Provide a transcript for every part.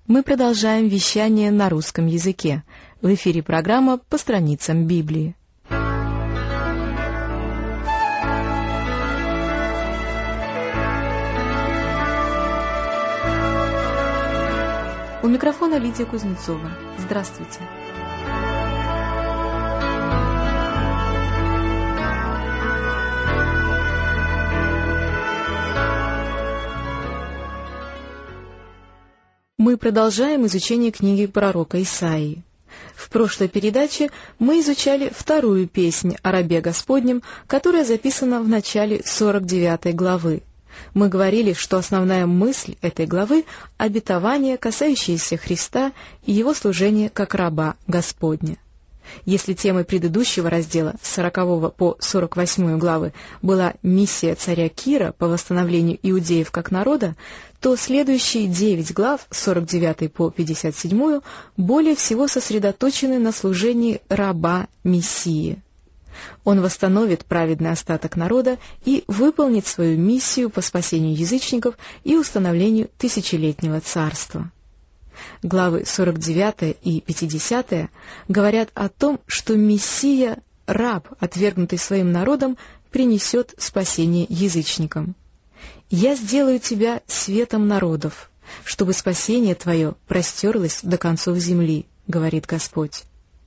Мы продолжаем вещание на русском языке. В эфире программа «По страницам Библии». У микрофона Лидия Кузнецова. Здравствуйте. Мы продолжаем изучение книги пророка Исаии. В прошлой передаче мы изучали вторую песнь о рабе Господнем, которая записана в начале 49 главы. Мы говорили, что основная мысль этой главы — обетование, касающееся Христа и его служения как раба Господня. Если темой предыдущего раздела, с 40 по 48 главы, была миссия царя Кира по восстановлению иудеев как народа, то следующие 9 глав, с 49 по 57, более всего сосредоточены на служении раба Мессии. Он восстановит праведный остаток народа и выполнит свою миссию по спасению язычников и установлению тысячелетнего царства. Главы 49 и 50 говорят о том, что Мессия, раб, отвергнутый своим народом, принесет спасение язычникам. «Я сделаю тебя светом народов, чтобы спасение твое простерлось до концов земли», — говорит Господь.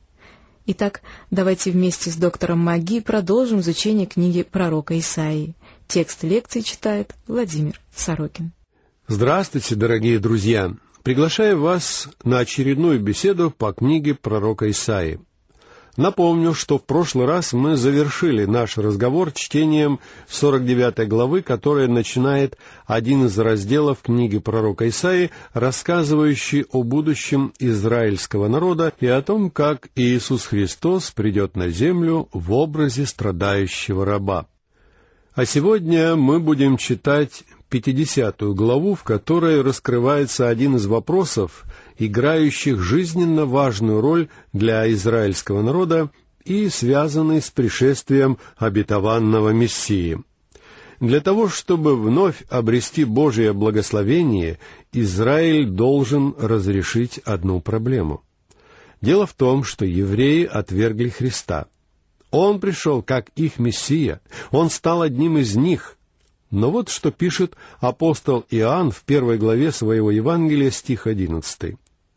Итак, давайте вместе с доктором Маги продолжим изучение книги пророка Исаии. Текст лекции читает Владимир Сорокин. Здравствуйте, дорогие друзья! Приглашаю вас на очередную беседу по книге пророка Исаии. Напомню, что в прошлый раз мы завершили наш разговор чтением 49 главы, которая начинает один из разделов книги пророка Исаии, рассказывающий о будущем израильского народа и о том, как Иисус Христос придет на землю в образе страдающего раба. А сегодня мы будем читать 50 главу, в которой раскрывается один из вопросов, играющих жизненно важную роль для израильского народа и связанный с пришествием обетованного Мессии. Для того, чтобы вновь обрести Божие благословение, Израиль должен разрешить одну проблему. Дело в том, что евреи отвергли Христа. Он пришел как их Мессия, он стал одним из них. Но вот что пишет апостол Иоанн в 1 главе своего Евангелия, стих 11.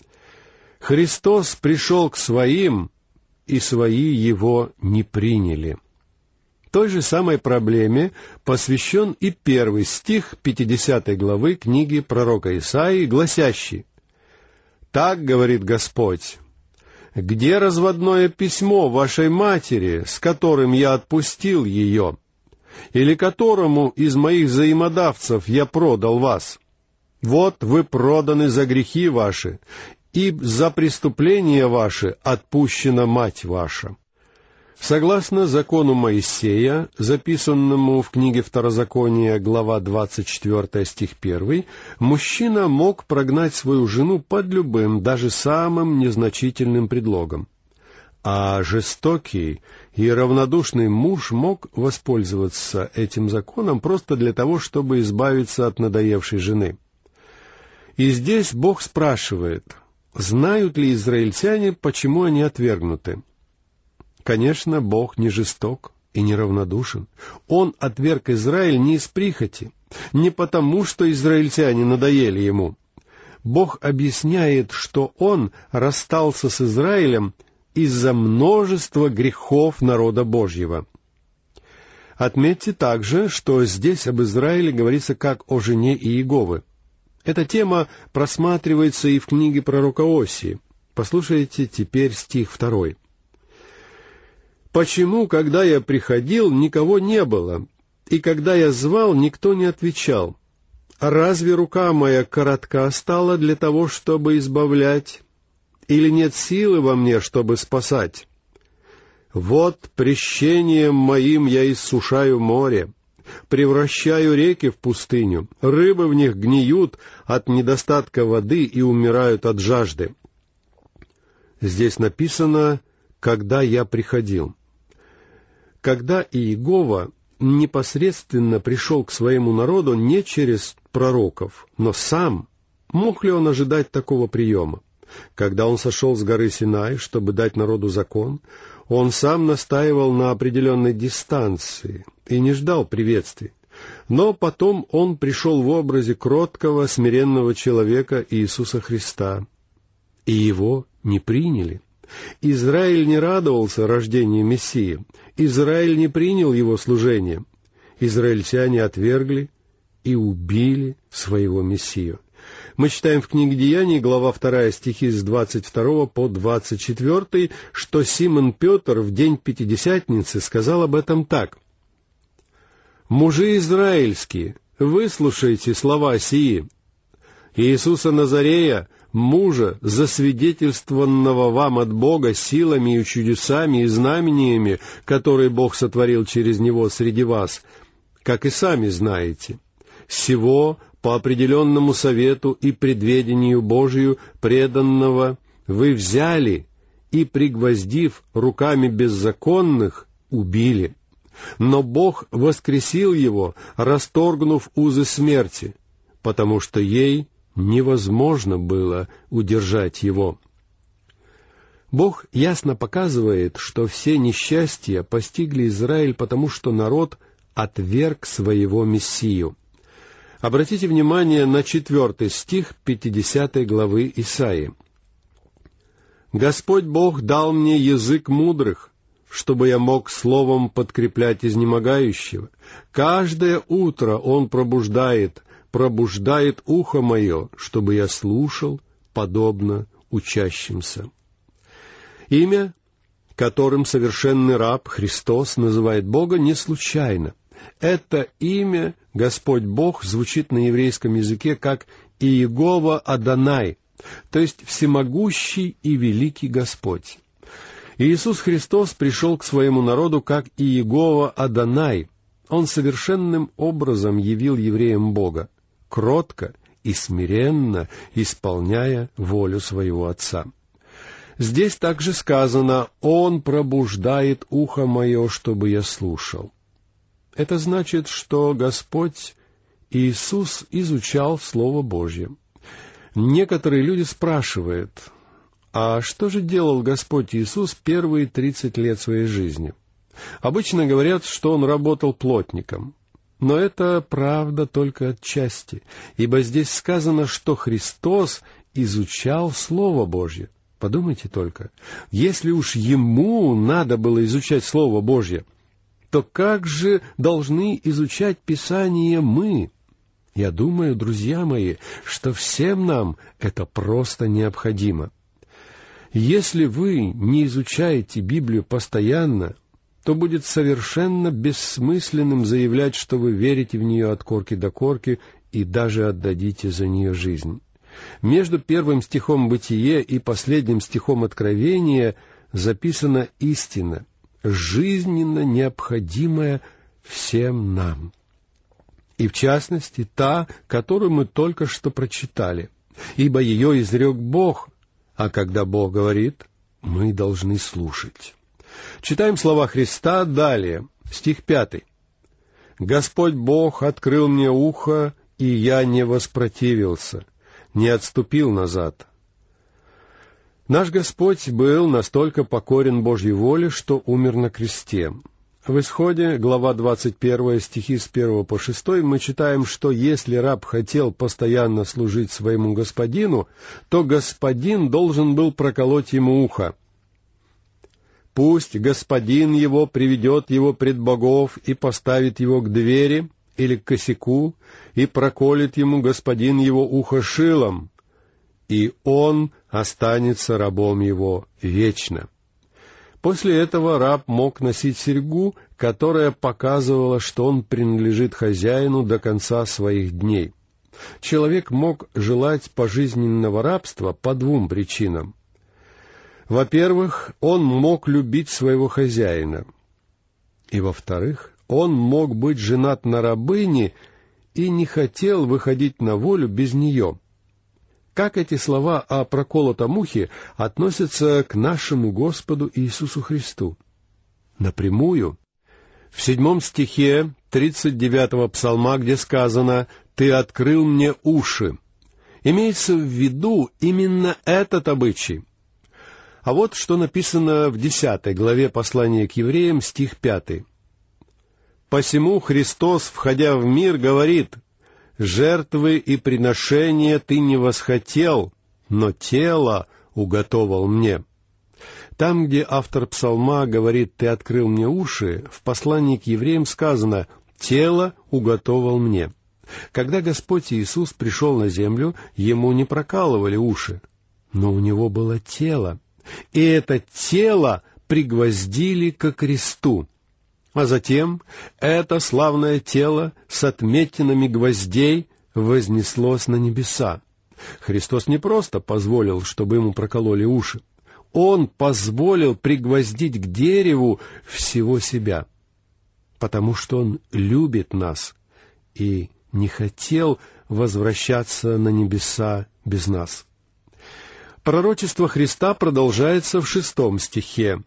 «Христос пришел к своим, и свои его не приняли». Той же самой проблеме посвящен и 1 стих 50 главы книги пророка Исаии, гласящий: «Так говорит Господь, где разводное письмо вашей матери, с которым я отпустил ее? Или которому из моих взаимодавцев я продал вас? Вот вы проданы за грехи ваши, и за преступления ваши отпущена мать ваша». Согласно закону Моисея, записанному в книге Второзакония, глава 24, стих 1, мужчина мог прогнать свою жену под любым, даже самым незначительным предлогом. А жестокий и равнодушный муж мог воспользоваться этим законом просто для того, чтобы избавиться от надоевшей жены. И здесь Бог спрашивает, знают ли израильтяне, почему они отвергнуты? Конечно, Бог не жесток и не равнодушен. Он отверг Израиль не из прихоти, не потому, что израильтяне надоели ему. Бог объясняет, что Он расстался с Израилем из-за множества грехов народа Божьего. Отметьте также, что здесь об Израиле говорится как о жене Иеговы. Эта тема просматривается и в книге пророка Осии. Послушайте теперь стих 2. «Почему, когда я приходил, никого не было, и когда я звал, никто не отвечал? Разве рука моя коротка стала для того, чтобы избавлять? Или нет силы во мне, чтобы спасать? Вот прещением моим я иссушаю море, превращаю реки в пустыню, рыбы в них гниют от недостатка воды и умирают от жажды». Здесь написано «когда я приходил». Когда Иегова непосредственно пришел к своему народу не через пророков, но сам, Мог ли он ожидать такого приема? Когда он сошел с горы Синай, чтобы дать народу закон, он сам настаивал на определенной дистанции и не ждал приветствий. Но потом он пришел в образе кроткого, смиренного человека Иисуса Христа, и его не приняли. Израиль не радовался рождению Мессии, Израиль не принял его служение. Израильтяне отвергли и убили своего Мессию. Мы читаем в книге Деяний, глава 2, стихи с 22 по 24, что Симон Петр в день Пятидесятницы сказал об этом так: «Мужи израильские, выслушайте слова сии. Иисуса Назарея, мужа, засвидетельствованного вам от Бога силами и чудесами и знамениями, которые Бог сотворил через него среди вас, как и сами знаете. Сего по определенному совету и предведению Божию преданного вы взяли и, пригвоздив руками беззаконных, убили. Но Бог воскресил его, расторгнув узы смерти, потому что ей невозможно было удержать его». Бог ясно показывает, что все несчастья постигли Израиль, потому что народ отверг своего Мессию. Обратите внимание на 4 стих 50 главы Исаии. «Господь Бог дал мне язык мудрых, чтобы я мог словом подкреплять изнемогающего. Каждое утро Он пробуждает ухо мое, чтобы я слушал, подобно учащимся». Имя, которым совершенный раб Христос называет Бога, не случайно. Это имя Господь Бог звучит на еврейском языке как Иегова Адонай, то есть всемогущий и великий Господь. Иисус Христос пришел к своему народу как Иегова Адонай. Он совершенным образом явил евреям Бога, кротко и смиренно исполняя волю своего Отца. Здесь также сказано: «Он пробуждает ухо мое, чтобы я слушал». Это значит, что Господь Иисус изучал Слово Божье. Некоторые люди спрашивают: а что же делал Господь Иисус первые 30 лет своей жизни? Обычно говорят, что Он работал плотником. Но это правда только отчасти, ибо здесь сказано, что Христос изучал Слово Божье. Подумайте только, если уж Ему надо было изучать Слово Божье, то как же должны изучать Писание мы? Я думаю, друзья мои, что всем нам это просто необходимо. Если вы не изучаете Библию постоянно, то будет совершенно бессмысленным заявлять, что вы верите в нее от корки до корки и даже отдадите за нее жизнь. Между первым стихом Бытие и последним стихом Откровения записана истина, жизненно необходимая всем нам. И в частности, та, которую мы только что прочитали. Ибо ее изрек Бог, а когда Бог говорит, мы должны слушать. Читаем слова Христа далее, стих 5. «Господь Бог открыл мне ухо, и я не воспротивился, не отступил назад». Наш Господь был настолько покорен Божьей воле, что умер на кресте. В Исходе, глава 21, стихи с 1 по 6, мы читаем, что если раб хотел постоянно служить своему господину, то господин должен был проколоть ему ухо. «Пусть господин его приведет его пред богов и поставит его к двери или к косяку, и проколет ему господин его ухо шилом, и он останется рабом его вечно». После этого раб мог носить серьгу, которая показывала, что он принадлежит хозяину до конца своих дней. Человек мог желать пожизненного рабства по двум причинам. Во-первых, он мог любить своего хозяина. И во-вторых, он мог быть женат на рабыне и не хотел выходить на волю без нее. Как эти слова о проколотом ухе относятся к нашему Господу Иисусу Христу? Напрямую. В 7 стихе 39 псалма, где сказано: «Ты открыл мне уши». Имеется в виду именно этот обычай. А вот что написано в 10 главе послания к евреям, стих 5. «Посему Христос, входя в мир, говорит: жертвы и приношения ты не восхотел, но тело уготовал мне». Там, где автор псалма говорит «ты открыл мне уши», в послании к евреям сказано «тело уготовал мне». Когда Господь Иисус пришел на землю, ему не прокалывали уши, но у него было тело, и это тело пригвоздили ко кресту. А затем это славное тело с отметинами гвоздей вознеслось на небеса. Христос не просто позволил, чтобы ему прокололи уши, Он позволил пригвоздить к дереву всего себя, потому что Он любит нас и не хотел возвращаться на небеса без нас. Пророчество Христа продолжается в 6 стихе.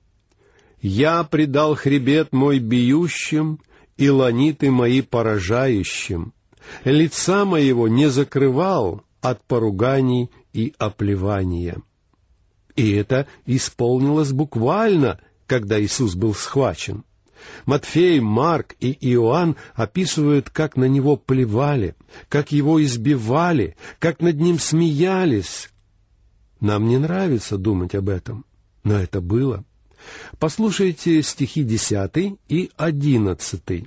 «Я предал хребет мой бьющим, и ланиты мои поражающим. Лица моего не закрывал от поруганий и оплевания». И это исполнилось буквально, когда Иисус был схвачен. Матфей, Марк и Иоанн описывают, как на него плевали, как его избивали, как над ним смеялись. Нам не нравится думать об этом, но это было. Послушайте стихи 10 и 11.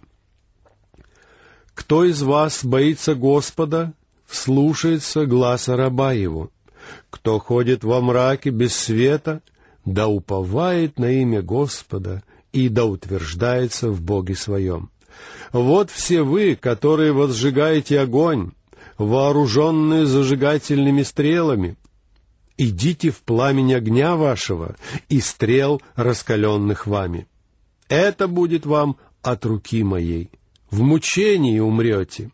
«Кто из вас боится Господа, слушается гласа раба его. Кто ходит во мраке без света, да уповает на имя Господа и да утверждается в Боге своем. Вот все вы, которые возжигаете огонь, вооруженные зажигательными стрелами, идите в пламень огня вашего и стрел, раскаленных вами. Это будет вам от руки моей. В мучении умрете».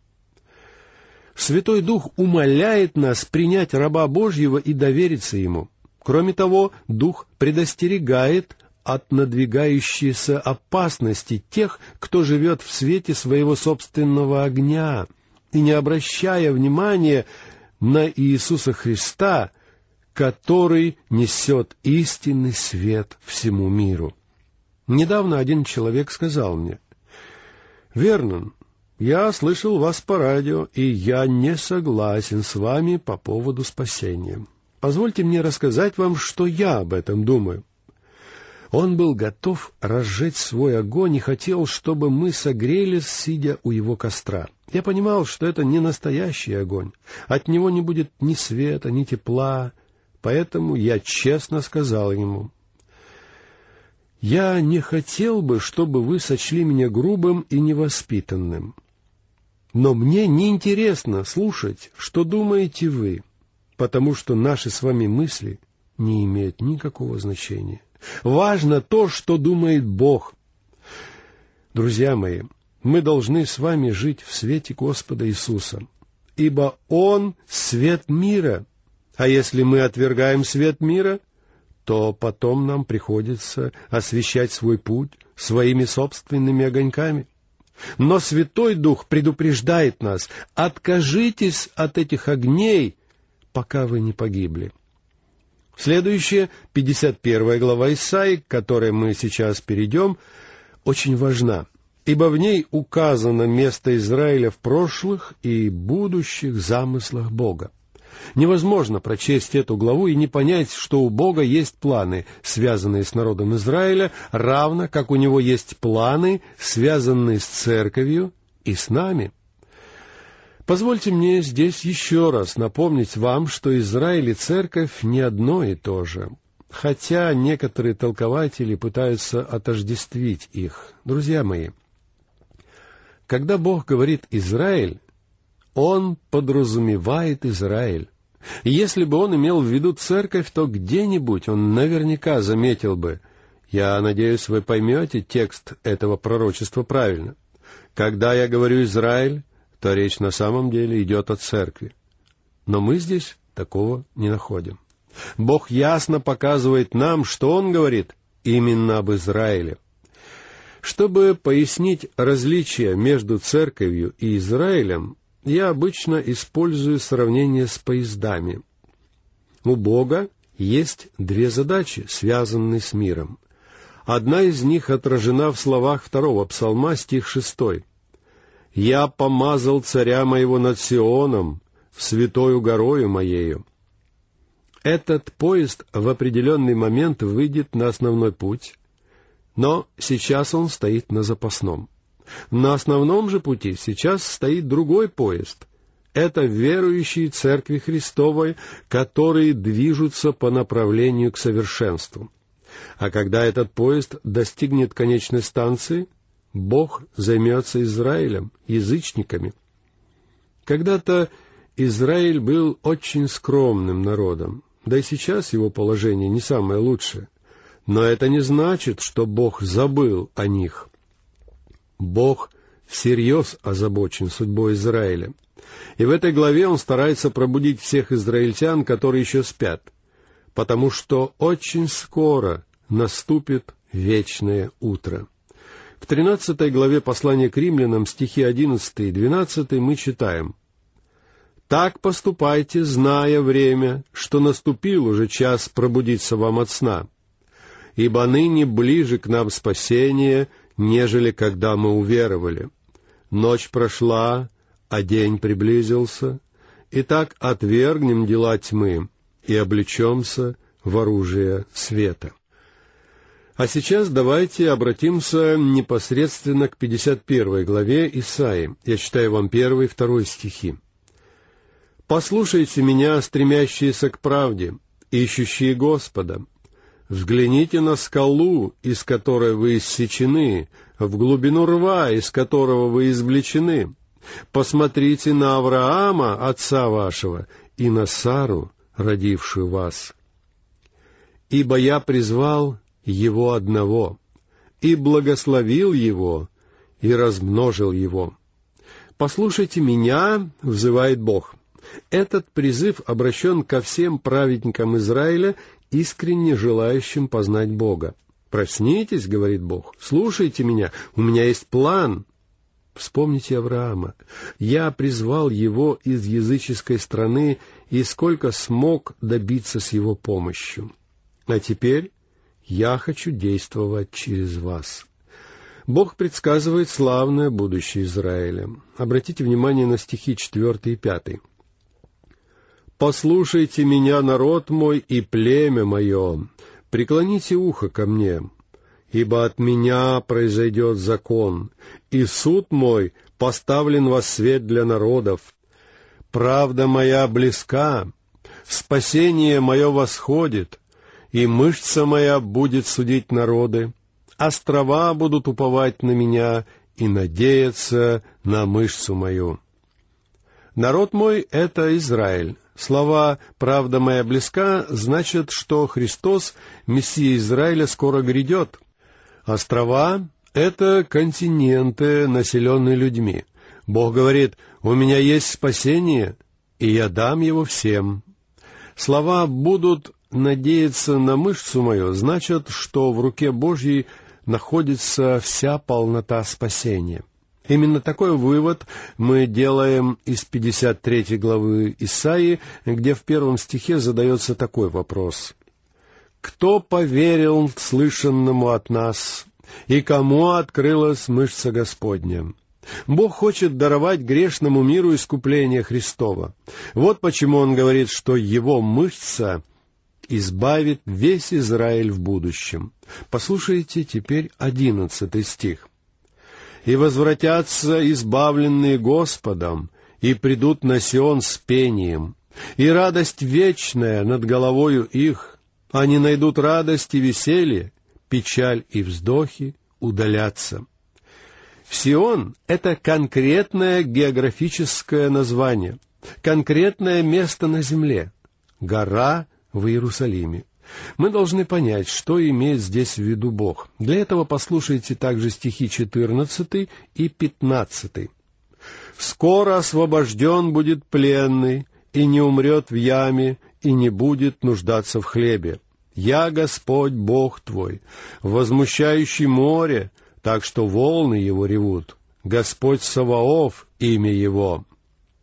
Святой Дух умоляет нас принять раба Божьего и довериться Ему. Кроме того, Дух предостерегает от надвигающейся опасности тех, кто живет в свете своего собственного огня и не обращая внимания на Иисуса Христа, который несет истинный свет всему миру. Недавно один человек сказал мне: «Вернон, я слышал вас по радио, и я не согласен с вами по поводу спасения. Позвольте мне рассказать вам, что я об этом думаю». Он был готов разжечь свой огонь и хотел, чтобы мы согрелись, сидя у его костра. Я понимал, что это не настоящий огонь. От него не будет ни света, ни тепла. Поэтому я честно сказал ему: «Я не хотел бы, чтобы вы сочли меня грубым и невоспитанным. Но мне неинтересно слушать, что думаете вы, потому что наши с вами мысли не имеют никакого значения. Важно то, что думает Бог». Друзья мои, мы должны с вами жить в свете Господа Иисуса, ибо Он — свет мира. А если мы отвергаем свет мира, то потом нам приходится освещать свой путь своими собственными огоньками. Но Святой Дух предупреждает нас: откажитесь от этих огней, пока вы не погибли. Следующая, 51 глава Исаии, к которой мы сейчас перейдем, очень важна, ибо в ней указано место Израиля в прошлых и будущих замыслах Бога. Невозможно прочесть эту главу и не понять, что у Бога есть планы, связанные с народом Израиля, равно как у Него есть планы, связанные с церковью и с нами. Позвольте мне здесь еще раз напомнить вам, что Израиль и церковь не одно и то же, хотя некоторые толкователи пытаются отождествить их. Друзья мои, когда Бог говорит «Израиль», Он подразумевает Израиль. Если бы Он имел в виду церковь, то где-нибудь Он наверняка заметил бы: «Я надеюсь, вы поймете текст этого пророчества правильно. Когда я говорю «Израиль», то речь на самом деле идет о церкви». Но мы здесь такого не находим. Бог ясно показывает нам, что Он говорит именно об Израиле. Чтобы пояснить различия между церковью и Израилем, я обычно использую сравнение с поездами. У Бога есть две задачи, связанные с миром. Одна из них отражена в словах 2-го псалма, стих 6. «Я помазал царя моего над Сионом, святою горою моею». Этот поезд в определенный момент выйдет на основной путь, но сейчас он стоит на запасном. На основном же пути сейчас стоит другой поезд. Это верующие Церкви Христовой, которые движутся по направлению к совершенству. А когда этот поезд достигнет конечной станции, Бог займется Израилем, язычниками. Когда-то Израиль был очень скромным народом, да и сейчас его положение не самое лучшее. Но это не значит, что Бог забыл о них. Бог всерьез озабочен судьбой Израиля. И в этой главе он старается пробудить всех израильтян, которые еще спят, потому что очень скоро наступит вечное утро. В 13 главе послания к римлянам, стихи 11 и 12, мы читаем: «Так поступайте, зная время, что наступил уже час пробудиться вам от сна, ибо ныне ближе к нам спасение, нежели когда мы уверовали. Ночь прошла, а день приблизился. Итак, отвергнем дела тьмы и облечемся в оружие света». А сейчас давайте обратимся непосредственно к 51 главе Исаии. Я читаю вам 1 и 2 стихи. «Послушайте меня, стремящиеся к правде, ищущие Господа. Взгляните на скалу, из которой вы иссечены, в глубину рва, из которого вы извлечены. Посмотрите на Авраама, отца вашего, и на Сару, родившую вас. Ибо я призвал его одного, и благословил его, и размножил его. Послушайте меня, взывает Бог». Этот призыв обращен ко всем праведникам Израиля, искренне желающим познать Бога. «Проснитесь, — говорит Бог, — слушайте меня, у меня есть план». Вспомните Авраама. Я призвал его из языческой страны, и сколько смог добиться с его помощью. А теперь я хочу действовать через вас. Бог предсказывает славное будущее Израиля. Обратите внимание на стихи 4 и 5. «Послушайте меня, народ мой, и племя мое, преклоните ухо ко мне, ибо от меня произойдет закон, и суд мой поставлен во свет для народов. Правда моя близка, спасение мое восходит, и мышца моя будет судить народы. Острова будут уповать на меня и надеяться на мышцу мою». Народ мой — это Израиль. Слова «правда моя близка» значат, что Христос, Мессия Израиля, скоро грядет. Острова — это континенты, населенные людьми. Бог говорит: «У меня есть спасение, и я дам его всем». Слова «будут надеяться на мышцу мою» значат, что в руке Божьей находится вся полнота спасения. Именно такой вывод мы делаем из 53 главы Исаии, где в 1 стихе задается такой вопрос: «Кто поверил слышанному от нас, и кому открылась мышца Господня?» Бог хочет даровать грешному миру искупление Христова. Вот почему Он говорит, что Его мышца избавит весь Израиль в будущем. Послушайте теперь 11 стих. «И возвратятся избавленные Господом, и придут на Сион с пением, и радость вечная над головою их. Они найдут радость и веселье, печаль и вздохи удалятся». Сион — это конкретное географическое название, конкретное место на земле, гора в Иерусалиме. Мы должны понять, что имеет здесь в виду Бог. Для этого послушайте также стихи 14 и 15. «Скоро освобожден будет пленный, и не умрет в яме, и не будет нуждаться в хлебе. Я Господь Бог твой, возмущающий море, так что волны его ревут. Господь Саваоф — имя его».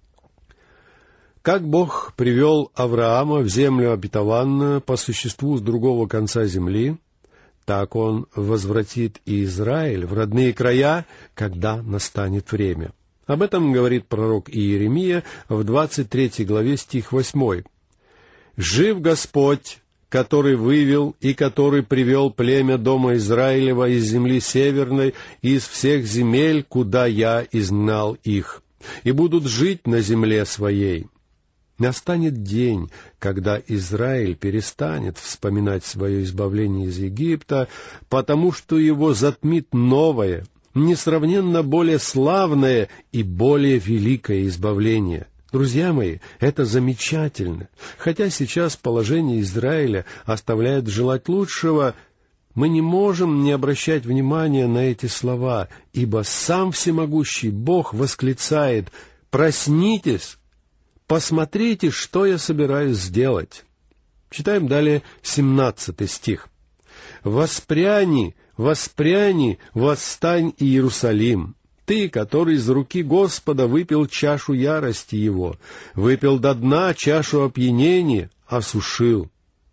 Как Бог привел Авраама в землю обетованную по существу с другого конца земли, так Он возвратит и Израиль в родные края, когда настанет время. Об этом говорит пророк Иеремия в 23 главе, стих 8. «Жив Господь, который вывел и который привел племя дома Израилева из земли северной, из всех земель, куда я изгнал их, и будут жить на земле своей». Настанет день, когда Израиль перестанет вспоминать свое избавление из Египта, потому что его затмит новое, несравненно более славное и более великое избавление. Друзья мои, это замечательно. Хотя сейчас положение Израиля оставляет желать лучшего, мы не можем не обращать внимания на эти слова, ибо сам всемогущий Бог восклицает: «Проснитесь! Посмотрите, что я собираюсь сделать». Читаем далее 17 стих. «Воспряни, воспряни, восстань, Иерусалим, ты, который из руки Господа выпил чашу ярости Его, выпил до дна чашу опьянения, осушил».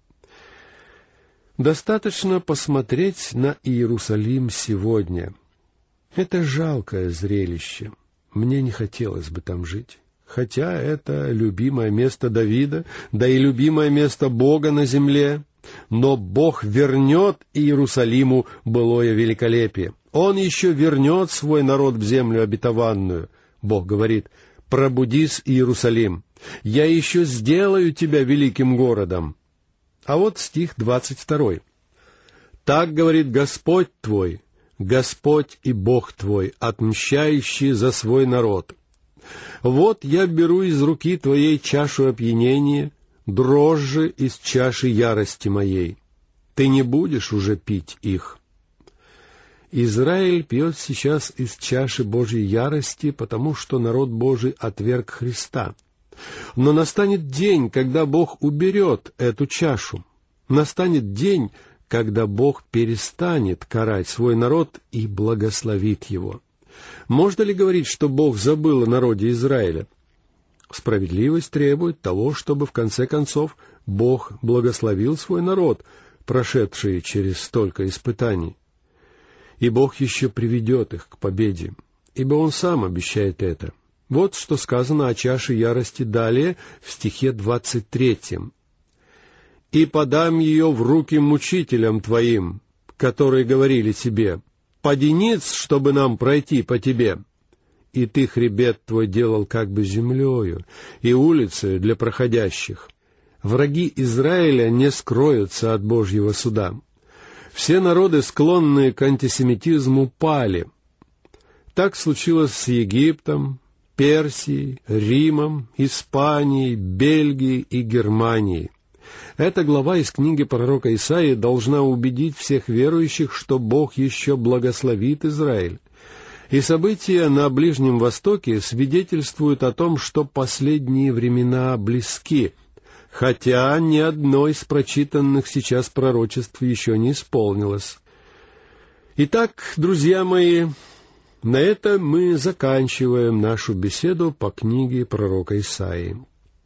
Достаточно посмотреть на Иерусалим сегодня. Это жалкое зрелище. Мне не хотелось бы там жить. Хотя это любимое место Давида, да и любимое место Бога на земле. Но Бог вернет Иерусалиму былое великолепие. Он еще вернет свой народ в землю обетованную. Бог говорит: «Пробудись, Иерусалим, я еще сделаю тебя великим городом». А вот стих 22. «Так говорит Господь твой, Господь и Бог твой, отмщающий за свой народ. Вот я беру из руки твоей чашу опьянения, дрожжи из чаши ярости моей. Ты не будешь уже пить их». Израиль пьет сейчас из чаши Божьей ярости, потому что народ Божий отверг Христа. Но настанет день, когда Бог уберет эту чашу. Настанет день, когда Бог перестанет карать свой народ и благословит его. Можно ли говорить, что Бог забыл о народе Израиля? Справедливость требует того, чтобы в конце концов Бог благословил свой народ, прошедший через столько испытаний. И Бог еще приведет их к победе, ибо Он сам обещает это. Вот что сказано о чаше ярости далее в стихе 23. «И подам ее в руки мучителям твоим, которые говорили тебе: поди ниц, чтобы нам пройти по тебе. И ты хребет твой делал как бы землею, и улицею для проходящих». Враги Израиля не скроются от Божьего суда. Все народы, склонные к антисемитизму, пали. Так случилось с Египтом, Персией, Римом, Испанией, Бельгией и Германией. Эта глава из книги пророка Исаии должна убедить всех верующих, что Бог еще благословит Израиль. И события на Ближнем Востоке свидетельствуют о том, что последние времена близки, хотя ни одно из прочитанных сейчас пророчеств еще не исполнилось. Итак, друзья мои, на этом мы заканчиваем нашу беседу по книге пророка Исаии.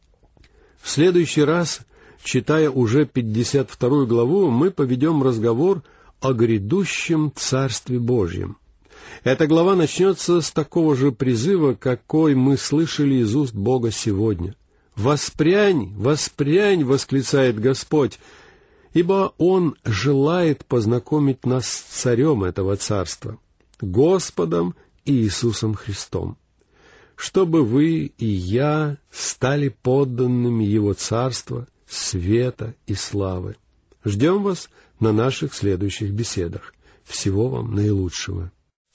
В следующий раз, читая уже 52 главу, мы поведем разговор о грядущем Царстве Божьем. Эта глава начнется с такого же призыва, какой мы слышали из уст Бога сегодня. «Воспрянь, воспрянь!» — восклицает Господь, ибо Он желает познакомить нас с царем этого царства, Господом Иисусом Христом, чтобы вы и я стали подданными Его царства, света и славы. Ждем вас на наших следующих беседах. Всего вам наилучшего.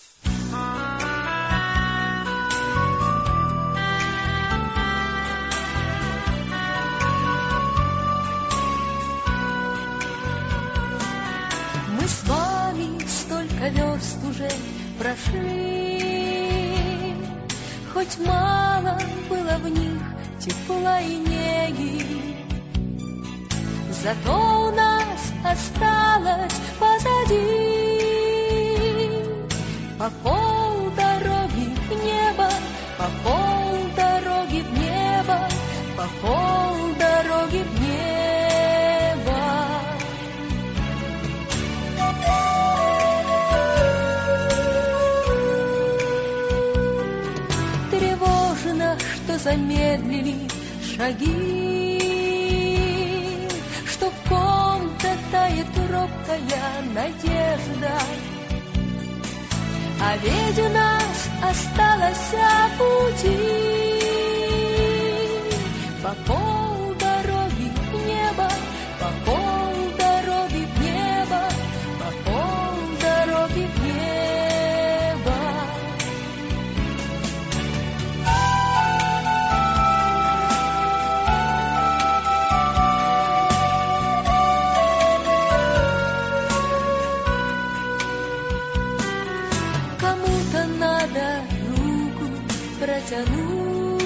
Мы с вами столько верст уже прошли, хоть мало было в них тепла и неги, зато у нас осталось позади по полдороги в небо, по полдороги в небо, по замедлили шаги, что в ком-то тает робкая надежда. А ведь у нас осталось пути по полдороги в небо, по полдороги в небо, по полдороги в небо. Кому-то надо руку протянуть,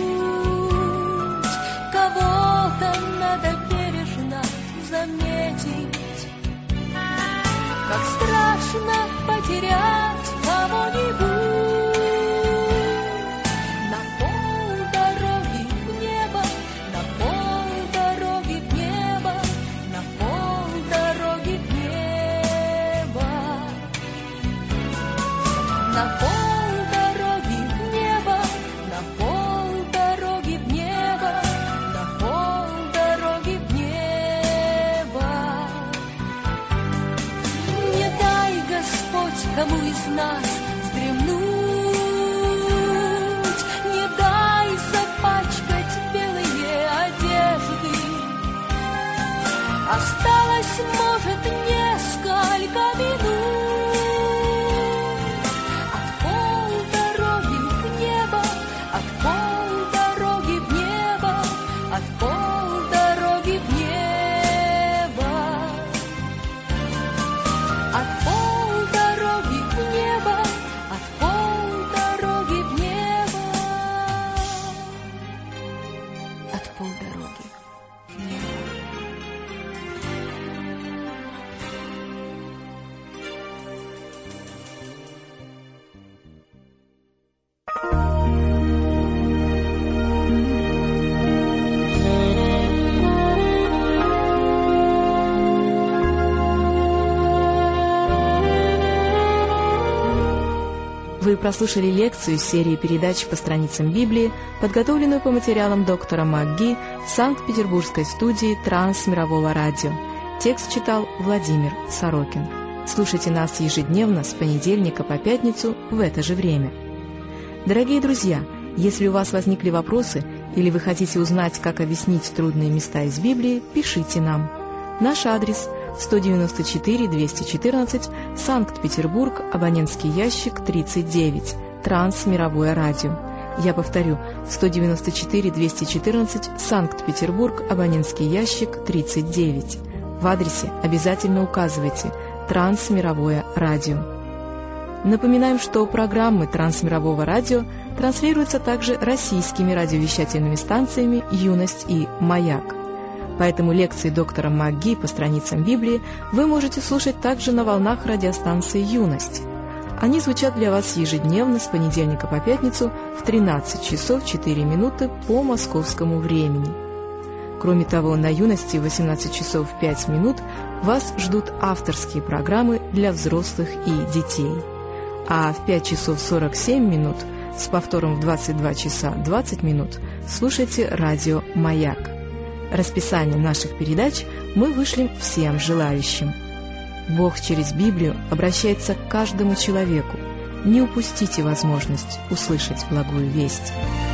кого-то надо бережно заметить. Как страшно потерять кого-нибудь на полдороги в небо, на полдороги в небо, на полдороги в небо, на полдороги в небо, на полдороги в небо, на полдороги в небо. Не дай, Господь, кому из нас вздремнуть, не дай запачкать белые одежды. Осталось, может, несколько минут. От полдороги в небо, от полдороги в небо, от полдороги в небо, от полдороги в небо, от полдороги в небо, от полдороги в небо. Вы прослушали лекцию из серии передач по страницам Библии, подготовленную по материалам доктора МакГи в Санкт-Петербургской студии Трансмирового радио. Текст читал Владимир Сорокин. Слушайте нас ежедневно с понедельника по пятницу в это же время. Дорогие друзья, если у вас возникли вопросы или вы хотите узнать, как объяснить трудные места из Библии, пишите нам. Наш адрес – 194-214, Санкт-Петербург, абонентский ящик 39, Трансмировое радио. Я повторю, 194-214, Санкт-Петербург, абонентский ящик 39. В адресе обязательно указывайте «Трансмировое радио». Напоминаем, что программы Трансмирового радио транслируются также российскими радиовещательными станциями «Юность» и «Маяк». Поэтому лекции доктора МакГи по страницам Библии вы можете слушать также на волнах радиостанции «Юность». Они звучат для вас ежедневно с понедельника по пятницу в 13 часов 4 минуты по московскому времени. Кроме того, на «Юности» в 18 часов 5 минут вас ждут авторские программы для взрослых и детей. А в 5 часов 47 минут с повтором в 22 часа 20 минут слушайте радио «Маяк». Расписание наших передач мы вышлем всем желающим. Бог через Библию обращается к каждому человеку. Не упустите возможность услышать благую весть.